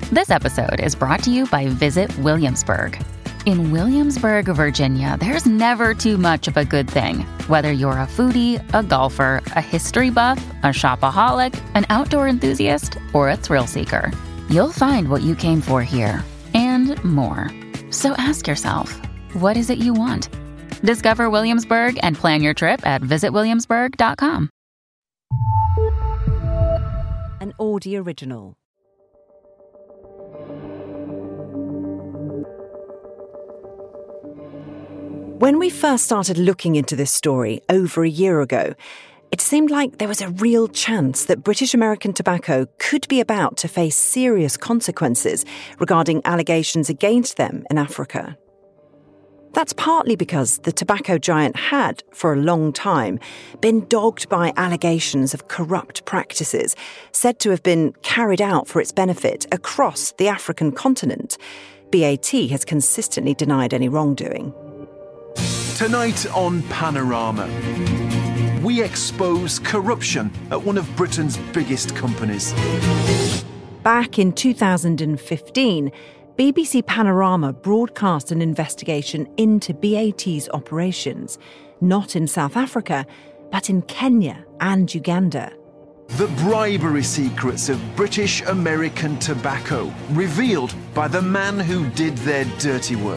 This episode is brought to you by Visit Williamsburg. In Williamsburg, Virginia, there's never too much of a good thing. Whether you're a foodie, a golfer, a history buff, a shopaholic, an outdoor enthusiast, or a thrill seeker, you'll find what you came for here and more. So ask yourself, what is it you want? Discover Williamsburg and plan your trip at visitwilliamsburg.com. An Audi original. When we first started looking into this story over a year ago, it seemed like there was a real chance that British American Tobacco could be about to face serious consequences regarding allegations against them in Africa. That's partly because the tobacco giant had, for a long time, been dogged by allegations of corrupt practices said to have been carried out for its benefit across the African continent. BAT has consistently denied any wrongdoing. Tonight on Panorama, we expose corruption at one of Britain's biggest companies. Back in 2015, BBC Panorama broadcast an investigation into BAT's operations, not in South Africa, but in Kenya and Uganda. The bribery secrets of British American Tobacco, revealed by the man who did their dirty work.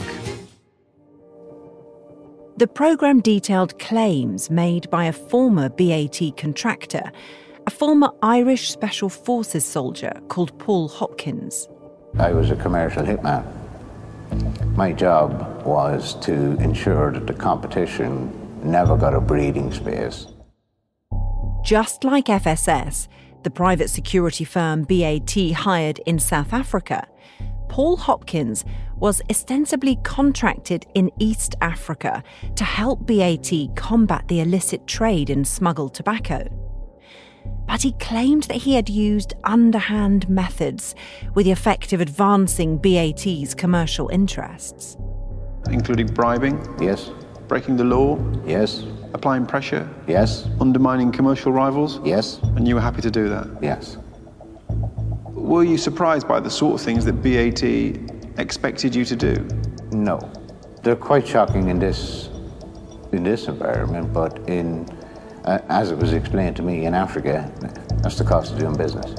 The programme detailed claims made by a former BAT contractor, a former Irish Special Forces soldier called Paul Hopkins. I was a commercial hitman. My job was to ensure that the competition never got a breathing space. Just like FSS, the private security firm BAT hired in South Africa, Paul Hopkins was ostensibly contracted in East Africa to help BAT combat the illicit trade in smuggled tobacco. But he claimed that he had used underhand methods with the effect of advancing BAT's commercial interests. Including bribing? Yes. Breaking the law? Yes. Applying pressure? Yes. Undermining commercial rivals? Yes. And you were happy to do that? Yes. Were you surprised by the sort of things that BAT expected you to do? No. They're quite shocking in this environment, but as it was explained to me, in Africa, that's the cost of doing business.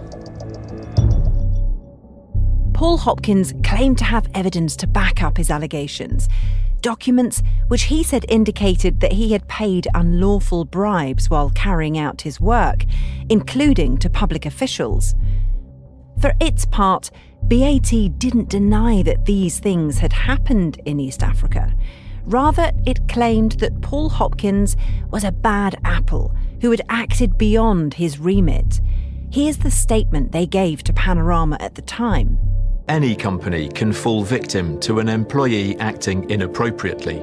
Paul Hopkins claimed to have evidence to back up his allegations, documents which he said indicated that he had paid unlawful bribes while carrying out his work, including to public officials. For its part, BAT didn't deny that these things had happened in East Africa. Rather, it claimed that Paul Hopkins was a bad apple who had acted beyond his remit. Here's the statement they gave to Panorama at the time. Any company can fall victim to an employee acting inappropriately.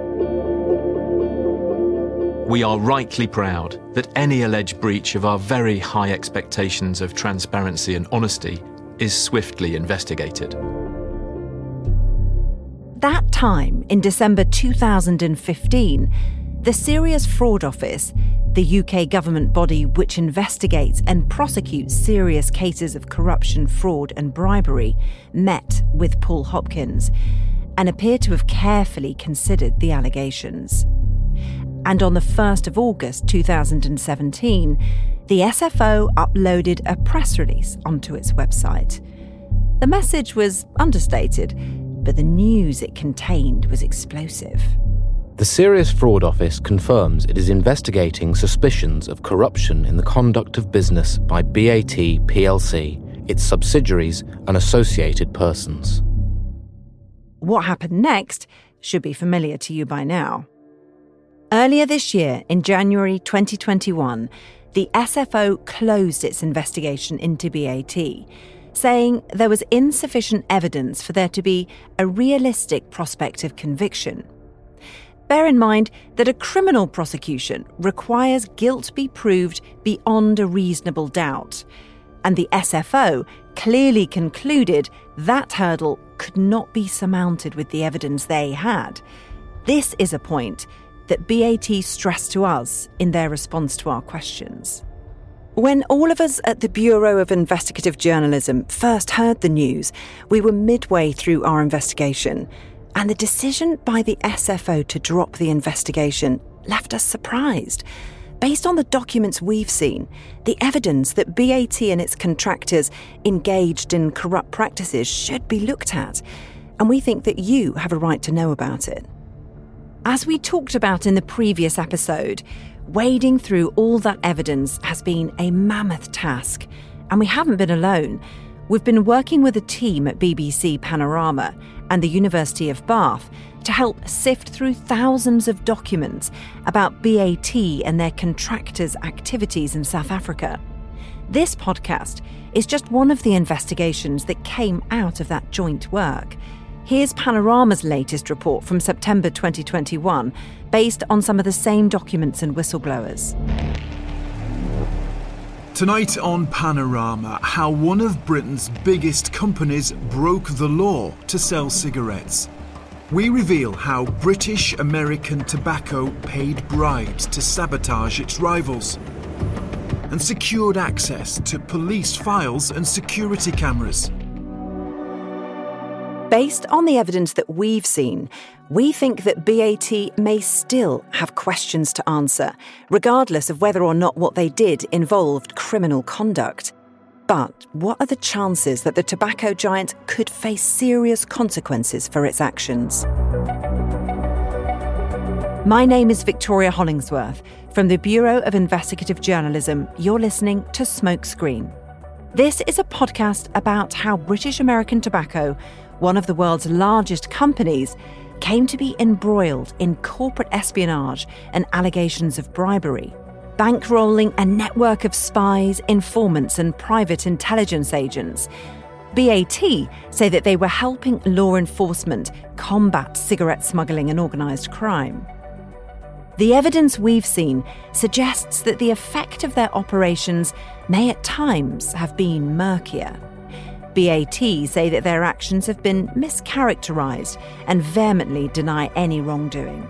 We are rightly proud that any alleged breach of our very high expectations of transparency and honesty is swiftly investigated. That time, in December 2015, the Serious Fraud Office, the UK government body which investigates and prosecutes serious cases of corruption, fraud and bribery, met with Paul Hopkins and appeared to have carefully considered the allegations. And on the 1st of August 2017, the SFO uploaded a press release onto its website. The message was understated, but the news it contained was explosive. The Serious Fraud Office confirms it is investigating suspicions of corruption in the conduct of business by BAT plc, its subsidiaries and associated persons. What happened next should be familiar to you by now. Earlier this year, in January 2021, the SFO closed its investigation into BAT, saying there was insufficient evidence for there to be a realistic prospect of conviction. Bear in mind that a criminal prosecution requires guilt be proved beyond a reasonable doubt, and the SFO clearly concluded that hurdle could not be surmounted with the evidence they had. This is a point that BAT stressed to us in their response to our questions. When all of us at the Bureau of Investigative Journalism first heard the news, we were midway through our investigation, and the decision by the SFO to drop the investigation left us surprised. Based on the documents we've seen, the evidence that BAT and its contractors engaged in corrupt practices should be looked at, and we think that you have a right to know about it. As we talked about in the previous episode, wading through all that evidence has been a mammoth task, and we haven't been alone. We've been working with a team at BBC Panorama and the University of Bath to help sift through thousands of documents about BAT and their contractors' activities in South Africa. This podcast is just one of the investigations that came out of that joint work. Here's Panorama's latest report from September 2021, based on some of the same documents and whistleblowers. Tonight on Panorama, how one of Britain's biggest companies broke the law to sell cigarettes. We reveal how British American Tobacco paid bribes to sabotage its rivals and secured access to police files and security cameras. Based on the evidence that we've seen, we think that BAT may still have questions to answer, regardless of whether or not what they did involved criminal conduct. But what are the chances that the tobacco giant could face serious consequences for its actions? My name is Victoria Hollingsworth. From the Bureau of Investigative Journalism, you're listening to Smokescreen. This is a podcast about how British American Tobacco, one of the world's largest companies, came to be embroiled in corporate espionage and allegations of bribery, bankrolling a network of spies, informants and private intelligence agents. BAT say that they were helping law enforcement combat cigarette smuggling and organised crime. The evidence we've seen suggests that the effect of their operations may at times have been murkier. BAT say that their actions have been mischaracterised and vehemently deny any wrongdoing.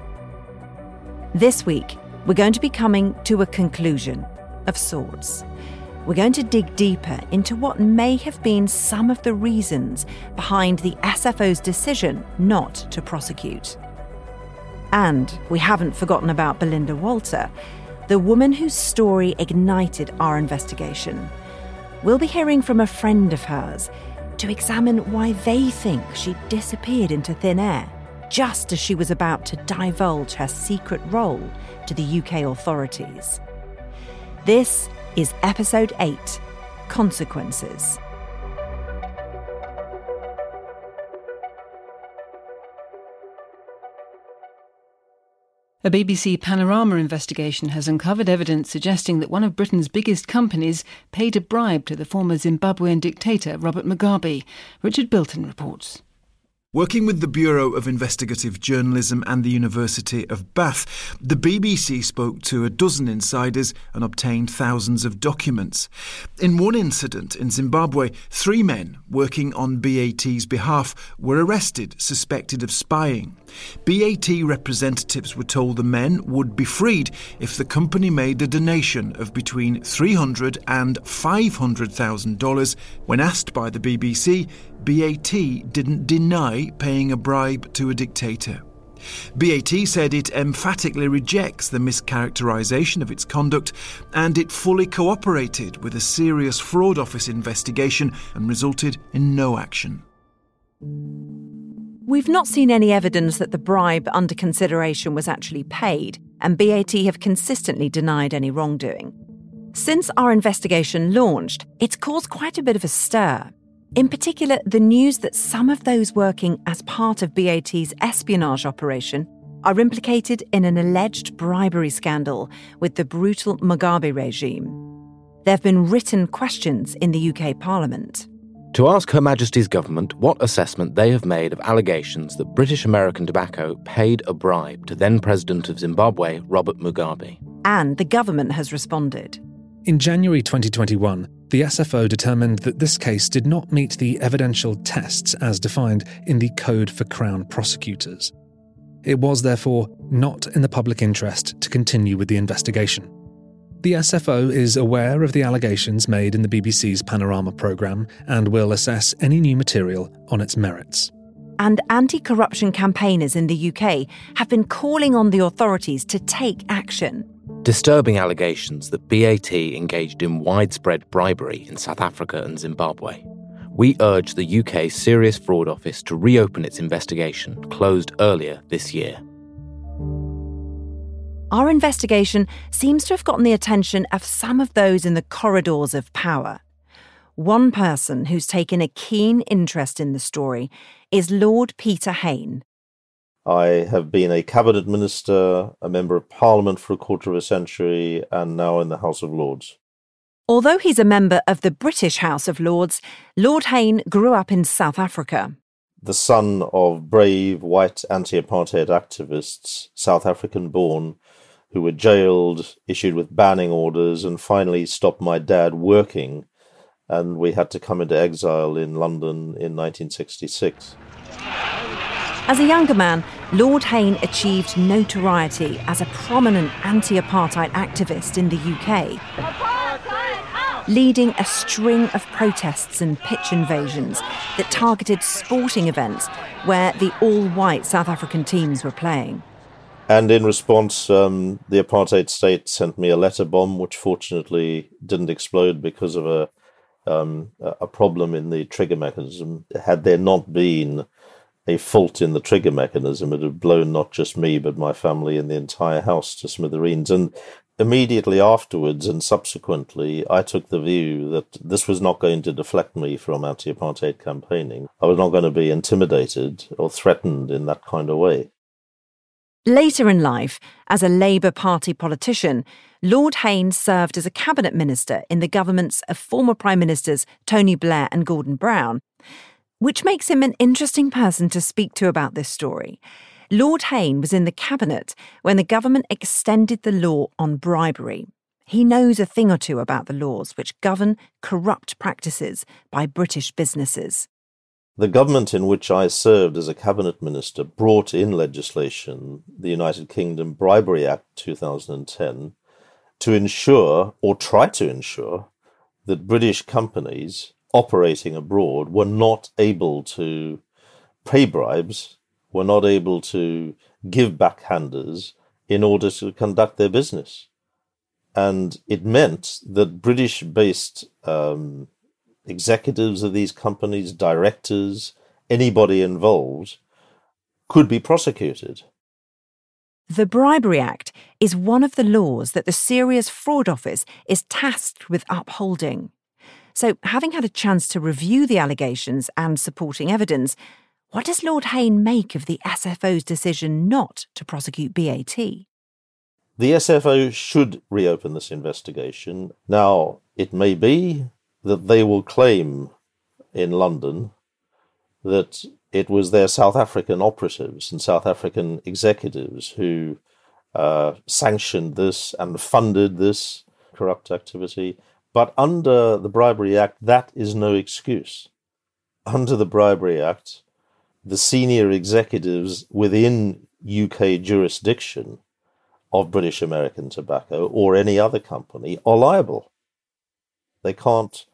This week, we're going to be coming to a conclusion of sorts. We're going to dig deeper into what may have been some of the reasons behind the SFO's decision not to prosecute. And we haven't forgotten about Belinda Walter, the woman whose story ignited our investigation. We'll be hearing from a friend of hers to examine why they think she disappeared into thin air just as she was about to divulge her secret role to the UK authorities. This is Episode 8, Consequences. A BBC Panorama investigation has uncovered evidence suggesting that one of Britain's biggest companies paid a bribe to the former Zimbabwean dictator Robert Mugabe. Richard Bilton reports. Working with the Bureau of Investigative Journalism and the University of Bath, the BBC spoke to a dozen insiders and obtained thousands of documents. In one incident in Zimbabwe, 3 men working on BAT's behalf were arrested, suspected of spying. BAT representatives were told the men would be freed if the company made a donation of between $300,000 and $500,000. When asked by the BBC, BAT didn't deny paying a bribe to a dictator. BAT said it emphatically rejects the mischaracterisation of its conduct, and it fully cooperated with a serious fraud office investigation and resulted in no action. We've not seen any evidence that the bribe under consideration was actually paid, and BAT have consistently denied any wrongdoing. Since our investigation launched, it's caused quite a bit of a stir. In particular, the news that some of those working as part of BAT's espionage operation are implicated in an alleged bribery scandal with the brutal Mugabe regime. There have been written questions in the UK Parliament. To ask Her Majesty's government what assessment they have made of allegations that British American Tobacco paid a bribe to then-President of Zimbabwe, Robert Mugabe. And the government has responded. In January 2021, the SFO determined that this case did not meet the evidential tests as defined in the Code for Crown Prosecutors. It was therefore not in the public interest to continue with the investigation. The SFO is aware of the allegations made in the BBC's Panorama programme and will assess any new material on its merits. And anti-corruption campaigners in the UK have been calling on the authorities to take action. Disturbing allegations that BAT engaged in widespread bribery in South Africa and Zimbabwe. We urge the UK Serious Fraud Office to reopen its investigation, closed earlier this year. Our investigation seems to have gotten the attention of some of those in the corridors of power. One person who's taken a keen interest in the story is Lord Peter Hain. I have been a cabinet minister, a member of parliament for a quarter of a century, and now in the House of Lords. Although he's a member of the British House of Lords, Lord Hain grew up in South Africa. The son of brave white anti-apartheid activists, South African-born, who were jailed, issued with banning orders, and finally stopped my dad working, and we had to come into exile in London in 1966. As a younger man, Lord Hain achieved notoriety as a prominent anti-apartheid activist in the UK, leading a string of protests and pitch invasions that targeted sporting events where the all-white South African teams were playing. And in response, the apartheid state sent me a letter bomb, which fortunately didn't explode because of a problem in the trigger mechanism. Had there not been a fault in the trigger mechanism, it had blown not just me, but my family and the entire house to smithereens. And immediately afterwards and subsequently, I took the view that this was not going to deflect me from anti-apartheid campaigning. I was not going to be intimidated or threatened in that kind of way. Later in life, as a Labour Party politician, Lord Hain served as a cabinet minister in the governments of former Prime Ministers Tony Blair and Gordon Brown, which makes him an interesting person to speak to about this story. Lord Hain was in the cabinet when the government extended the law on bribery. He knows a thing or two about the laws which govern corrupt practices by British businesses. The government in which I served as a cabinet minister brought in legislation, the United Kingdom Bribery Act 2010, to ensure, or try to ensure, that British companies operating abroad were not able to pay bribes, were not able to give backhanders in order to conduct their business. And it meant that British-based executives of these companies, directors, anybody involved, could be prosecuted. The Bribery Act is one of the laws that the Serious Fraud Office is tasked with upholding. So, having had a chance to review the allegations and supporting evidence, what does Lord Hain make of the SFO's decision not to prosecute BAT? The SFO should reopen this investigation. Now, it may be that they will claim in London that it was their South African operatives and South African executives who sanctioned this and funded this corrupt activity. But under the Bribery Act, that is no excuse. Under the Bribery Act, the senior executives within UK jurisdiction of British American Tobacco or any other company are liable. They can't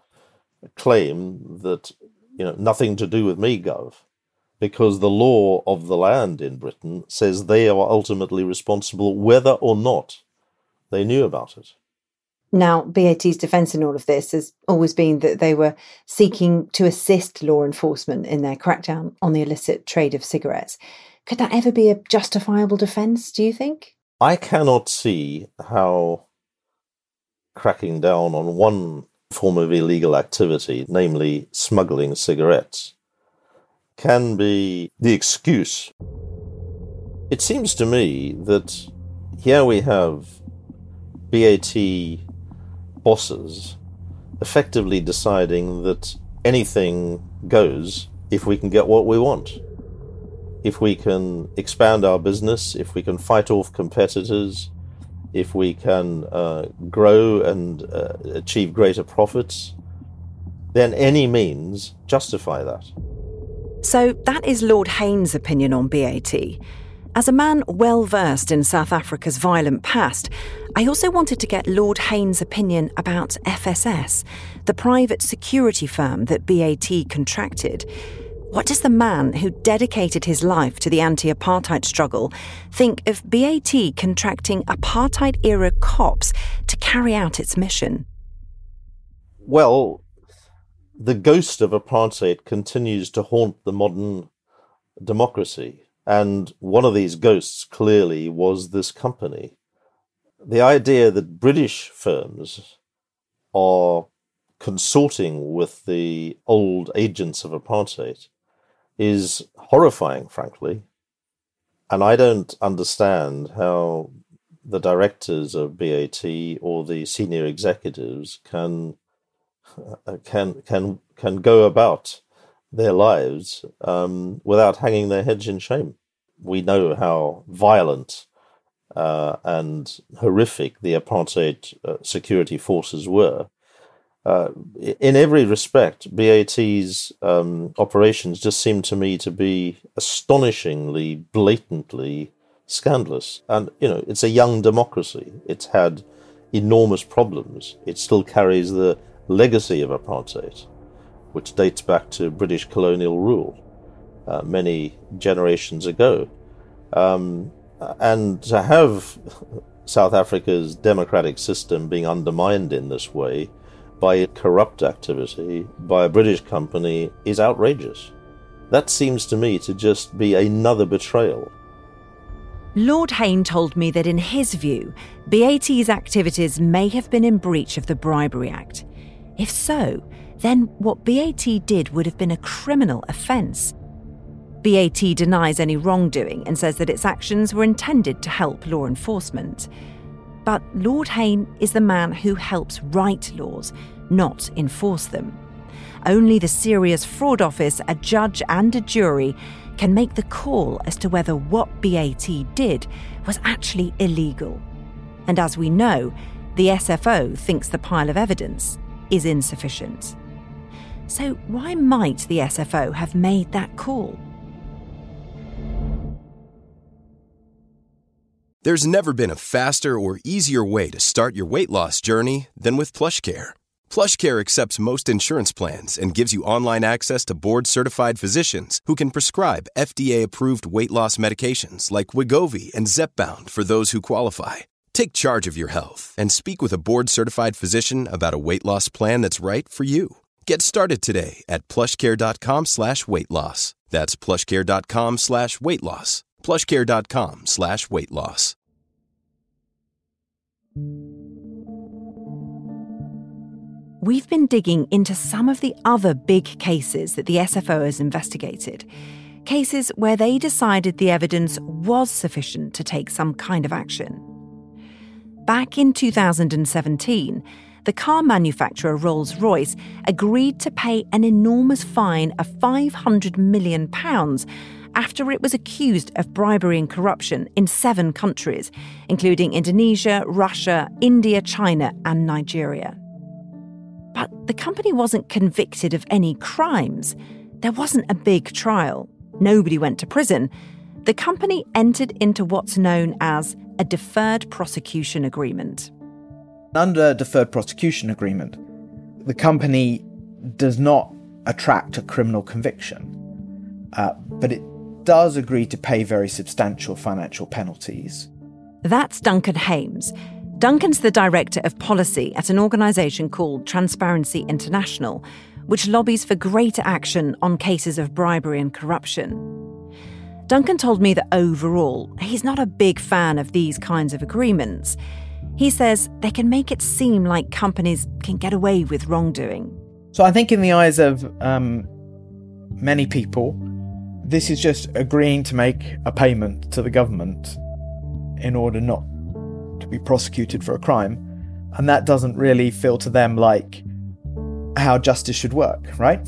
claim that, nothing to do with me, Gov, because the law of the land in Britain says they are ultimately responsible whether or not they knew about it. Now, BAT's defence in all of this has always been that they were seeking to assist law enforcement in their crackdown on the illicit trade of cigarettes. Could that ever be a justifiable defence, do you think? I cannot see how cracking down on one form of illegal activity, namely smuggling cigarettes, can be the excuse. It seems to me that here we have BAT bosses effectively deciding that anything goes if we can get what we want. If we can expand our business, if we can fight off competitors, if we can grow and achieve greater profits, then any means justify that. So that is Lord Hain's opinion on BAT. As a man well versed in South Africa's violent past, I also wanted to get Lord Hayne's opinion about FSS, the private security firm that BAT contracted. What does the man who dedicated his life to the anti-apartheid struggle think of BAT contracting apartheid-era cops to carry out its mission? Well, the ghost of apartheid continues to haunt the modern democracy. And one of these ghosts clearly was this company. The idea that British firms are consorting with the old agents of apartheid is horrifying, frankly. And I don't understand how the directors of BAT or the senior executives can go about their lives without hanging their heads in shame. We know how violent and horrific the apartheid security forces were. In every respect, BAT's operations just seem to me to be astonishingly, blatantly scandalous. And, it's a young democracy. It's had enormous problems. It still carries the legacy of apartheid, which dates back to British colonial rule many generations ago. And to have South Africa's democratic system being undermined in this way by corrupt activity by a British company is outrageous. That seems to me to just be another betrayal. Lord Hayne told me that in his view, BAT's activities may have been in breach of the Bribery Act. If so, then what BAT did would have been a criminal offence. BAT denies any wrongdoing and says that its actions were intended to help law enforcement. But Lord Hayne is the man who helps write laws, not enforce them. Only the Serious Fraud Office, a judge and a jury can make the call as to whether what BAT did was actually illegal. And as we know, the SFO thinks the pile of evidence is insufficient. So why might the SFO have made that call? There's never been a faster or easier way to start your weight loss journey than with PlushCare. PlushCare accepts most insurance plans and gives you online access to board-certified physicians who can prescribe FDA-approved weight loss medications like Wegovy and Zepbound for those who qualify. Take charge of your health and speak with a board-certified physician about a weight loss plan that's right for you. Get started today at plushcare.com/weight loss. That's plushcare.com/weight loss. plushcare.com/weight loss. We've been digging into some of the other big cases that the SFO has investigated. Cases where they decided the evidence was sufficient to take some kind of action. Back in 2017, the car manufacturer Rolls-Royce agreed to pay an enormous fine of £500 million after it was accused of bribery and corruption in 7 countries, including Indonesia, Russia, India, China, and Nigeria. But the company wasn't convicted of any crimes. There wasn't a big trial. Nobody went to prison. The company entered into what's known as a deferred prosecution agreement. Under a deferred prosecution agreement, the company does not attract a criminal conviction, but it does agree to pay very substantial financial penalties. That's Duncan Hames. Duncan's the director of policy at an organisation called Transparency International, which lobbies for greater action on cases of bribery and corruption. Duncan told me that overall, he's not a big fan of these kinds of agreements. He says they can make it seem like companies can get away with wrongdoing. So I think in the eyes of many people, this is just agreeing to make a payment to the government in order not to be prosecuted for a crime. And that doesn't really feel to them like how justice should work, right?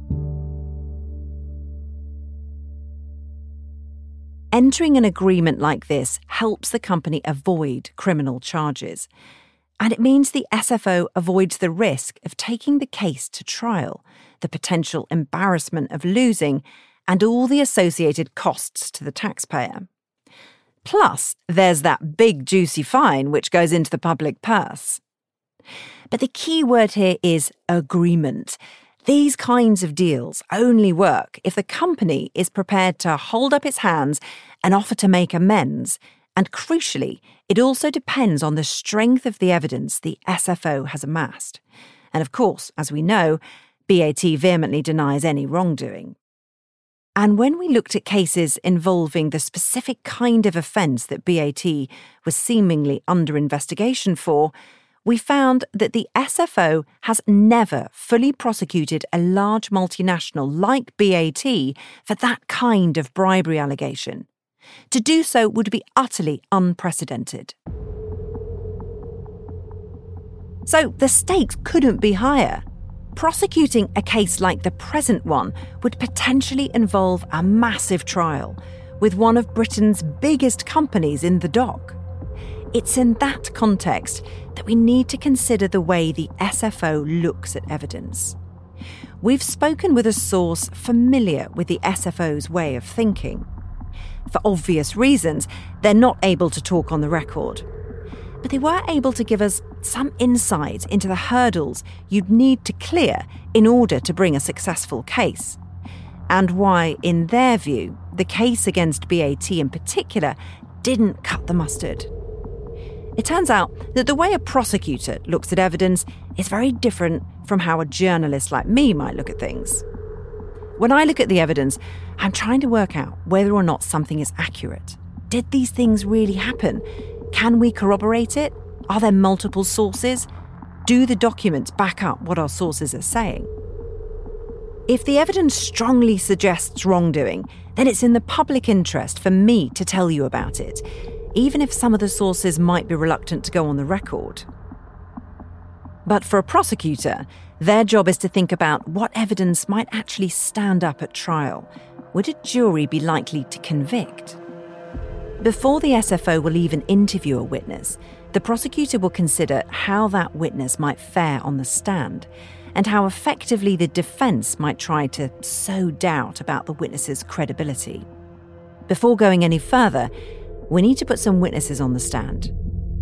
Entering an agreement like this helps the company avoid criminal charges. And it means the SFO avoids the risk of taking the case to trial, the potential embarrassment of losing, and all the associated costs to the taxpayer. Plus, there's that big juicy fine which goes into the public purse. But the key word here is agreement. These kinds of deals only work if the company is prepared to hold up its hands and offer to make amends. And crucially, it also depends on the strength of the evidence the SFO has amassed. And of course, as we know, BAT vehemently denies any wrongdoing. And when we looked at cases involving the specific kind of offence that BAT was seemingly under investigation for, we found that the SFO has never fully prosecuted a large multinational like BAT for that kind of bribery allegation. To do so would be utterly unprecedented. So the stakes couldn't be higher. Prosecuting a case like the present one would potentially involve a massive trial, with one of Britain's biggest companies in the dock. It's in that context that we need to consider the way the SFO looks at evidence. We've spoken with a source familiar with the SFO's way of thinking. For obvious reasons, they're not able to talk on the record. But they were able to give us some insight into the hurdles you'd need to clear in order to bring a successful case, and why, in their view, the case against BAT in particular didn't cut the mustard. It turns out that the way a prosecutor looks at evidence is very different from how a journalist like me might look at things. When I look at the evidence, I'm trying to work out whether or not something is accurate. Did these things really happen? Can we corroborate it? Are there multiple sources? Do the documents back up what our sources are saying? If the evidence strongly suggests wrongdoing, then it's in the public interest for me to tell you about it, even if some of the sources might be reluctant to go on the record. But for a prosecutor, their job is to think about what evidence might actually stand up at trial. Would a jury be likely to convict? Before the SFO will even interview a witness, the prosecutor will consider how that witness might fare on the stand and how effectively the defence might try to sow doubt about the witness's credibility. Before going any further, we need to put some witnesses on the stand.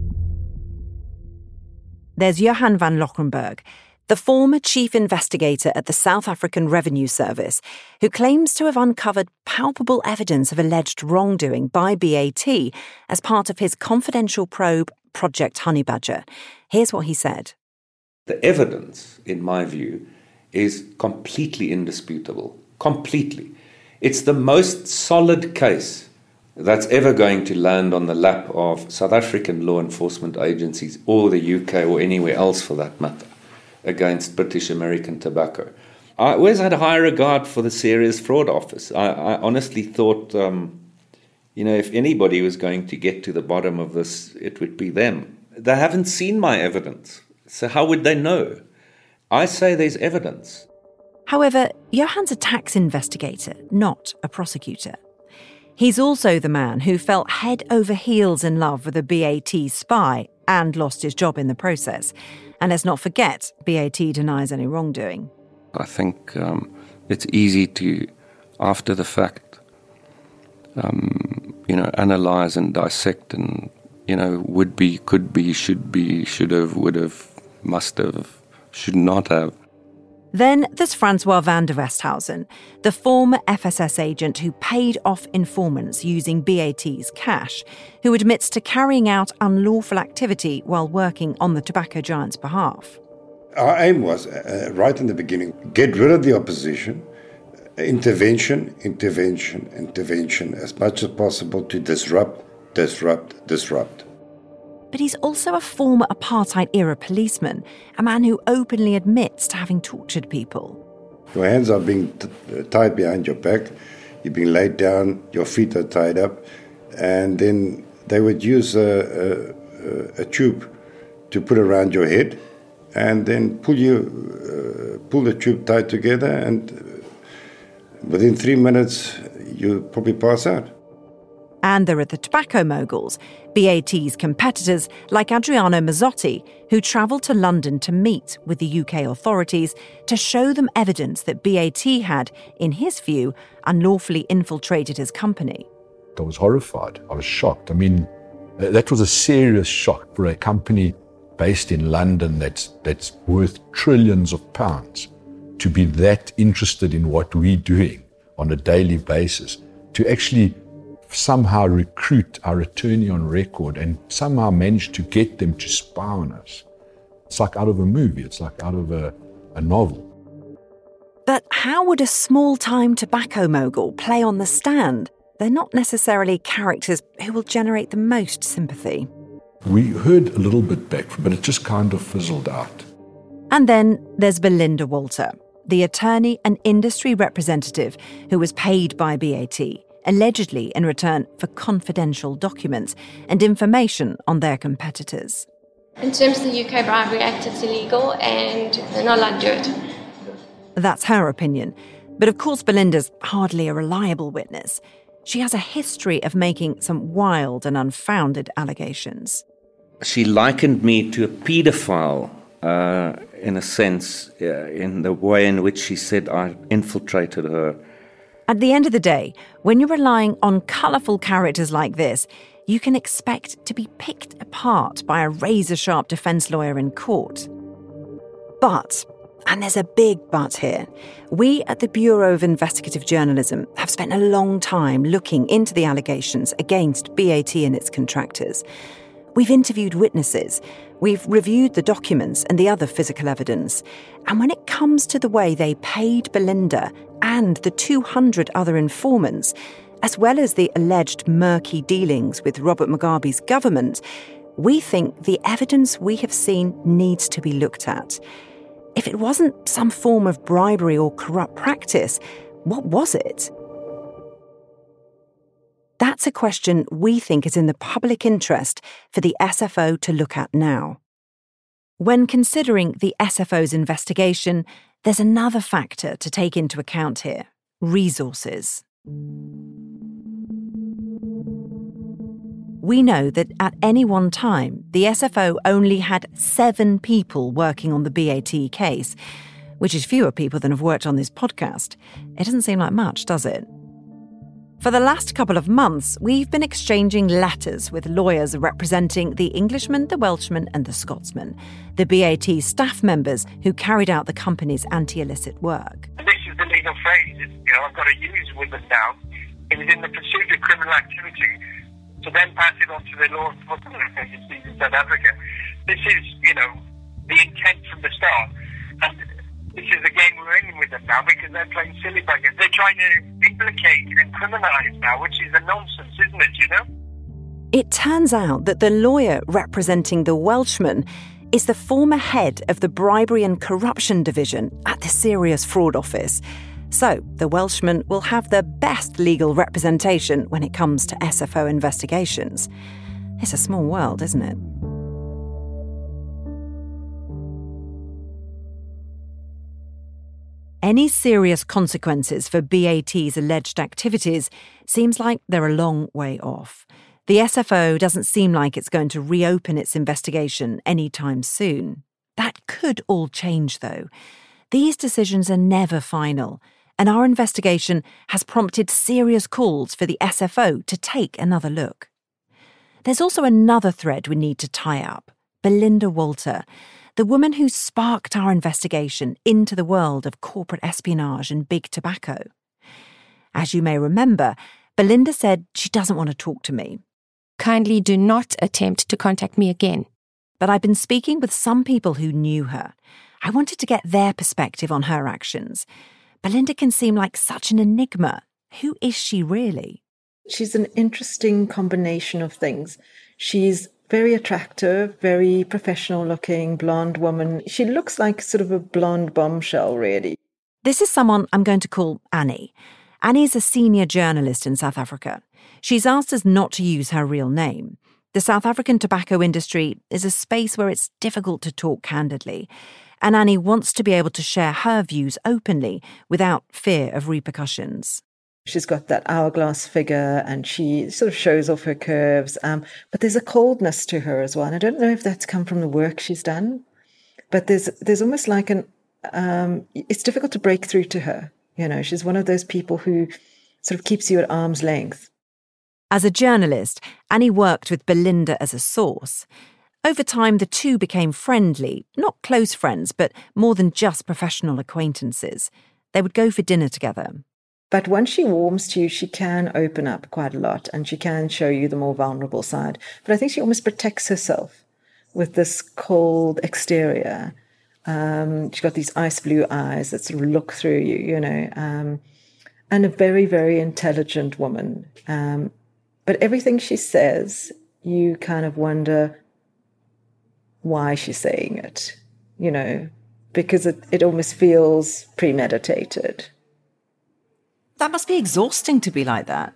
There's Johan van Lockenberg, the former chief investigator at the South African Revenue Service, who claims to have uncovered palpable evidence of alleged wrongdoing by BAT as part of his confidential probe, Project Honeybadger. Here's what he said. The evidence, in my view, is completely indisputable. Completely. It's the most solid case that's ever going to land on the lap of South African law enforcement agencies or the UK or anywhere else for that matter against British American Tobacco. I always had a high regard for the Serious Fraud Office. I honestly thought, if anybody was going to get to the bottom of this, it would be them. They haven't seen my evidence, so how would they know? I say there's evidence. However, Johan's a tax investigator, not a prosecutor. He's also the man who felt head over heels in love with a BAT spy and lost his job in the process. And let's not forget, BAT denies any wrongdoing. I think it's easy to, after the fact, analyse and dissect and, would be, could be, should be, should have, would have, must have, should not have. Then there's Francois van der Westhausen, the former FSS agent who paid off informants using BAT's cash, who admits to carrying out unlawful activity while working on the tobacco giant's behalf. Our aim was, right in the beginning, get rid of the opposition, intervention as much as possible to disrupt. But he's also a former apartheid-era policeman, a man who openly admits to having tortured people. Your hands are being tied behind your back, you're being laid down, your feet are tied up, and then they would use a tube to put around your head and then pull the tube tight together, and within 3 minutes you probably pass out. And there are the tobacco moguls, BAT's competitors like Adriano Mazzotti, who travelled to London to meet with the UK authorities to show them evidence that BAT had, in his view, unlawfully infiltrated his company. shocked. I was horrified. I was shocked. I mean, that was a serious shock for a company based in London that's worth trillions of pounds to be that interested in what we're doing on a daily basis, to actually somehow recruit our attorney on record and somehow manage to get them to spy on us. It's like out of a movie. It's like out of a novel. But how would a small-time tobacco mogul play on the stand? They're not necessarily characters who will generate the most sympathy. We heard a little bit back, but it just kind of fizzled out. And then there's Belinda Walter, the attorney and industry representative who was paid by BAT, allegedly in return for confidential documents and information on their competitors. In terms of the UK Bribery Act, it's illegal and they're not allowed to do it. That's her opinion. But of course, Belinda's hardly a reliable witness. She has a history of making some wild and unfounded allegations. She likened me to a paedophile, in a sense, in the way in which she said I infiltrated her. At the end of the day, when you're relying on colourful characters like this, you can expect to be picked apart by a razor-sharp defence lawyer in court. But, and there's a big but here, we at the Bureau of Investigative Journalism have spent a long time looking into the allegations against BAT and its contractors. We've interviewed witnesses, we've reviewed the documents and the other physical evidence, and when it comes to the way they paid Belinda and the 200 other informants, as well as the alleged murky dealings with Robert Mugabe's government, we think the evidence we have seen needs to be looked at. If it wasn't some form of bribery or corrupt practice, what was it? That's a question we think is in the public interest for the SFO to look at now. When considering the SFO's investigation, there's another factor to take into account here: resources. We know that at any one time, the SFO only had 7 people working on the BAT case, which is fewer people than have worked on this podcast. It doesn't seem like much, does it? For the last couple of months, we've been exchanging letters with lawyers representing the Englishman, the Welshman and the Scotsman, the BAT staff members who carried out the company's anti-illicit work. And this is the legal phrase, I've got to use with us now. It was in the pursuit of criminal activity to then pass it on to the law enforcement agencies in South Africa. This is, the intent from the start. And this is the game we're in with them now because they're playing silly buggers. They're trying to implicate and criminalise now, which is a nonsense, isn't it, It turns out that the lawyer representing the Welshman is the former head of the Bribery and Corruption Division at the Serious Fraud Office. So the Welshman will have the best legal representation when it comes to SFO investigations. It's a small world, isn't it? Any serious consequences for BAT's alleged activities seems like they're a long way off. The SFO doesn't seem like it's going to reopen its investigation anytime soon. That could all change, though. These decisions are never final, and our investigation has prompted serious calls for the SFO to take another look. There's also another thread we need to tie up: Belinda Walter, the woman who sparked our investigation into the world of corporate espionage and big tobacco. As you may remember, Belinda said she doesn't want to talk to me. Kindly do not attempt to contact me again. But I've been speaking with some people who knew her. I wanted to get their perspective on her actions. Belinda can seem like such an enigma. Who is she really? She's an interesting combination of things. She's very attractive, very professional looking, blonde woman. She looks like sort of a blonde bombshell, really. This is someone I'm going to call Annie. Annie's a senior journalist in South Africa. She's asked us not to use her real name. The South African tobacco industry is a space where it's difficult to talk candidly, and Annie wants to be able to share her views openly without fear of repercussions. She's got that hourglass figure and she sort of shows off her curves, but there's a coldness to her as well. And I don't know if that's come from the work she's done, but there's almost like it's difficult to break through to her. She's one of those people who sort of keeps you at arm's length. As a journalist, Annie worked with Belinda as a source. Over time, the two became friendly, not close friends, but more than just professional acquaintances. They would go for dinner together. But once she warms to you, she can open up quite a lot and she can show you the more vulnerable side. But I think she almost protects herself with this cold exterior. She's got these ice blue eyes that sort of look through you, you know, and a very, very intelligent woman. But everything she says, you kind of wonder why she's saying it, you know, because it almost feels premeditated. That must be exhausting to be like that.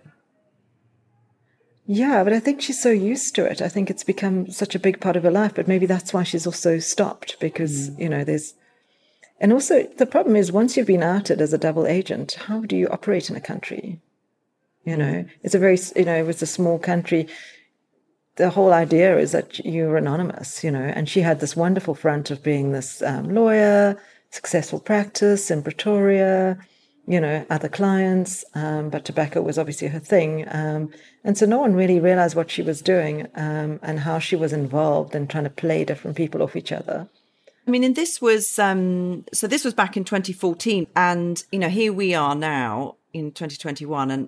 Yeah, but I think she's so used to it. I think it's become such a big part of her life, but maybe that's why she's also stopped because, you know, and also the problem is once you've been outed as a double agent, how do you operate in a country? You know, it's a small country. The whole idea is that you're anonymous, you know, and she had this wonderful front of being this lawyer, successful practice in Pretoria, you know, other clients, but tobacco was obviously her thing. And so no one really realized what she was doing and how she was involved in trying to play different people off each other. I mean, and this was, this was back in 2014. And, you know, here we are now in 2021. And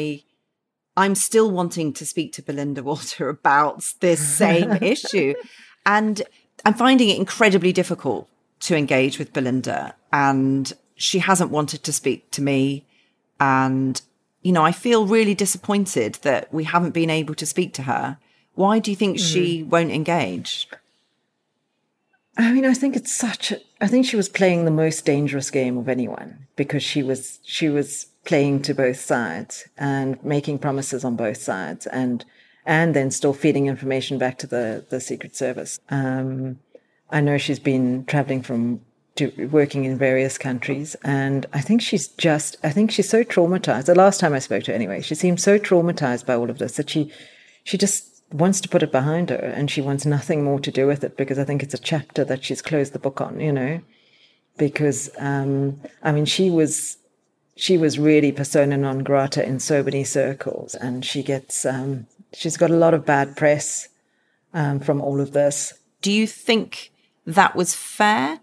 I'm still wanting to speak to Belinda Walter about this same issue. And I'm finding it incredibly difficult to engage with Belinda. And she hasn't wanted to speak to me. And, you know, I feel really disappointed that we haven't been able to speak to her. Why do you think she won't engage? I mean, I think I think she was playing the most dangerous game of anyone because she was playing to both sides and making promises on both sides and then still feeding information back to the Secret Service. I know she's been traveling to working in various countries, and I think she's so traumatized. The last time I spoke to her anyway, she seemed so traumatized by all of this that she just wants to put it behind her and she wants nothing more to do with it because I think it's a chapter that she's closed the book on, you know, because, I mean, she was really persona non grata in so many circles, and she gets, she's got a lot of bad press from all of this. Do you think that was fair?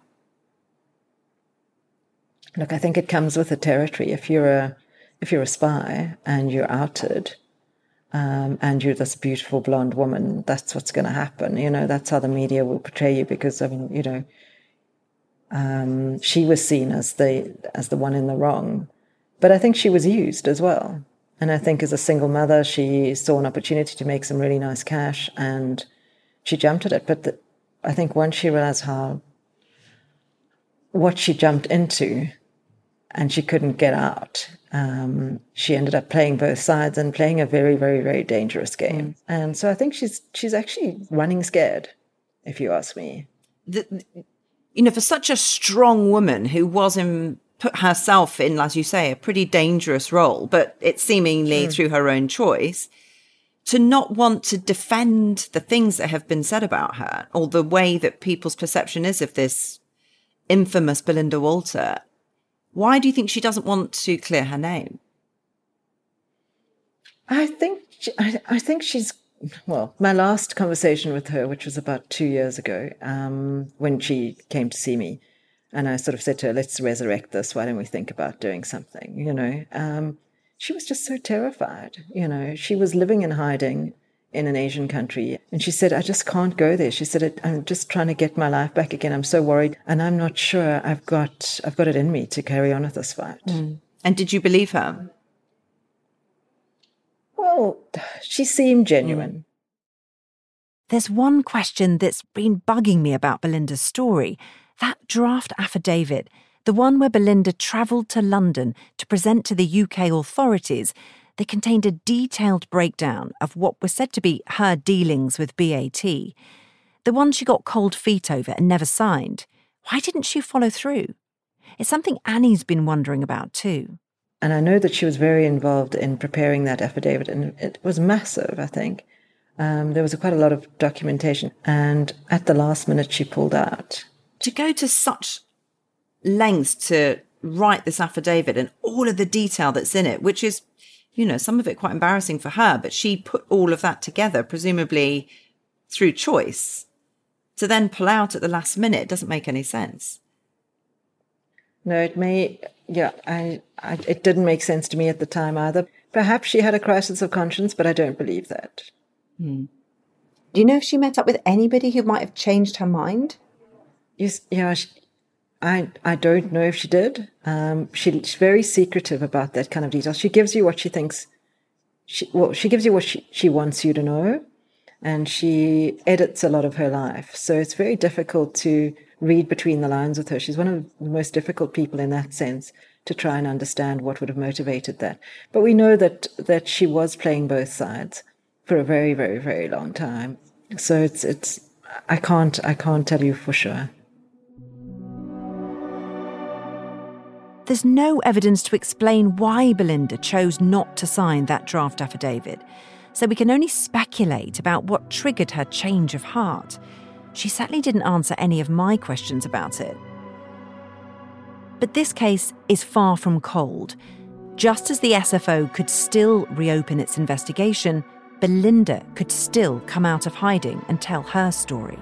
Look, I think it comes with the territory. If you're a spy and you're outed, and you're this beautiful blonde woman, that's what's going to happen. You know, that's how the media will portray you because, I mean, you know, she was seen as the one in the wrong, but I think she was used as well. And I think as a single mother, she saw an opportunity to make some really nice cash and she jumped at it. But I think once she realized what she jumped into and she couldn't get out, she ended up playing both sides and playing a very, very, very dangerous game. And so I think she's actually running scared, if you ask me. You know, for such a strong woman who put herself in, as you say, a pretty dangerous role, but it's seemingly through her own choice, to not want to defend the things that have been said about her or the way that people's perception is of this infamous Belinda Walter. Why do you think she doesn't want to clear her name? I think she's, well, my last conversation with her, which was about 2 years ago, when she came to see me, and I sort of said to her, let's resurrect this. Why don't we think about doing something, you know? She was just so terrified, you know. She was living in hiding in an Asian country. And she said, I just can't go there. She said, I'm just trying to get my life back again. I'm so worried. And I'm not sure I've got it in me to carry on with this fight. And did you believe her? Well, she seemed genuine. There's one question that's been bugging me about Belinda's story. That draft affidavit, the one where Belinda travelled to London to present to the UK authorities, they contained a detailed breakdown of what was said to be her dealings with BAT. The one she got cold feet over and never signed. Why didn't she follow through? It's something Annie's been wondering about too. And I know that she was very involved in preparing that affidavit, and it was massive, I think. There was quite a lot of documentation, and at the last minute she pulled out. To go to such lengths to write this affidavit and all of the detail that's in it, which is some of it quite embarrassing for her, but she put all of that together, presumably through choice. To then pull out at the last minute doesn't make any sense. No, it didn't make sense to me at the time either. Perhaps she had a crisis of conscience, but I don't believe that. Do you know if she met up with anybody who might have changed her mind? Yes, I don't know if she did. She's very secretive about that kind of detail. She gives you what she thinks. She gives you what she wants you to know, and she edits a lot of her life. So it's very difficult to read between the lines with her. She's one of the most difficult people in that sense to try and understand what would have motivated that. But we know that she was playing both sides for a very, very, very long time. So it's I can't tell you for sure. There's no evidence to explain why Belinda chose not to sign that draft affidavit, so we can only speculate about what triggered her change of heart. She certainly didn't answer any of my questions about it. But this case is far from cold. Just as the SFO could still reopen its investigation, Belinda could still come out of hiding and tell her story.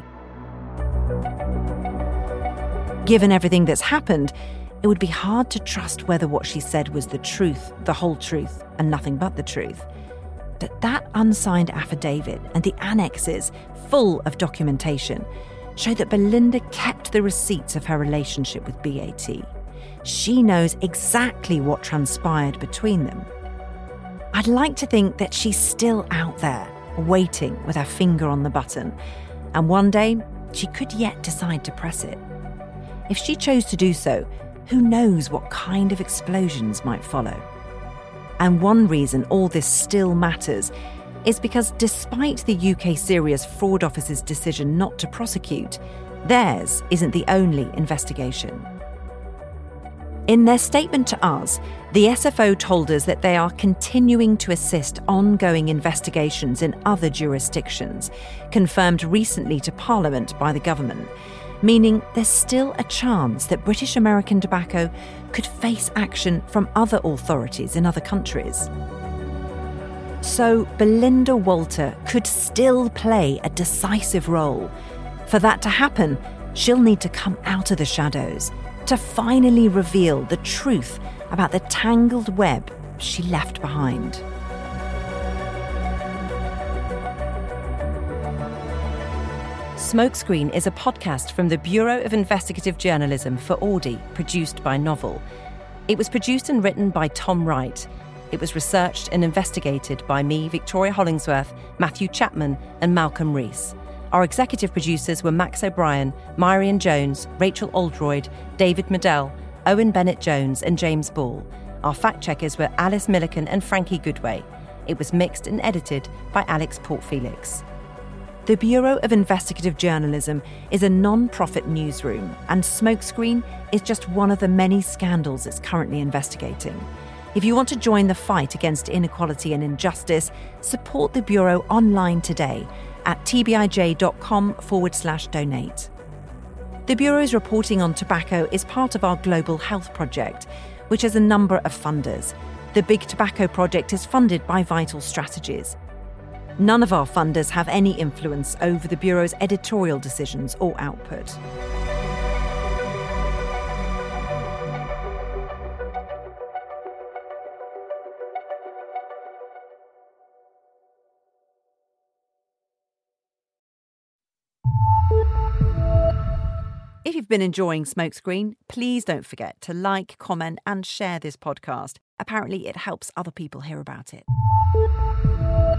Given everything that's happened, it would be hard to trust whether what she said was the truth, the whole truth, and nothing but the truth. But that unsigned affidavit and the annexes, full of documentation, show that Belinda kept the receipts of her relationship with BAT. She knows exactly what transpired between them. I'd like to think that she's still out there, waiting with her finger on the button, and one day she could yet decide to press it. If she chose to do so, who knows what kind of explosions might follow? And one reason all this still matters is because despite the UK Serious Fraud Office's decision not to prosecute, theirs isn't the only investigation. In their statement to us, the SFO told us that they are continuing to assist ongoing investigations in other jurisdictions, confirmed recently to Parliament by the government, meaning there's still a chance that British American Tobacco could face action from other authorities in other countries. So Belinda Walter could still play a decisive role. For that to happen, she'll need to come out of the shadows to finally reveal the truth about the tangled web she left behind. Smokescreen is a podcast from the Bureau of Investigative Journalism for Audi, produced by Novel. It was produced and written by Tom Wright. It was researched and investigated by me, Victoria Hollingsworth, Matthew Chapman, and Malcolm Rees. Our executive producers were Max O'Brien, Myrian Jones, Rachel Oldroyd, David Medell, Owen Bennett-Jones, and James Ball. Our fact-checkers were Alice Milliken and Frankie Goodway. It was mixed and edited by Alex Portfelix. The Bureau of Investigative Journalism is a non-profit newsroom, and Smokescreen is just one of the many scandals it's currently investigating. If you want to join the fight against inequality and injustice, support the Bureau online today at tbij.com/donate. The Bureau's reporting on tobacco is part of our Global Health Project, which has a number of funders. The Big Tobacco Project is funded by Vital Strategies. None of our funders have any influence over the Bureau's editorial decisions or output. If you've been enjoying Smokescreen, please don't forget to like, comment, and share this podcast. Apparently, it helps other people hear about it.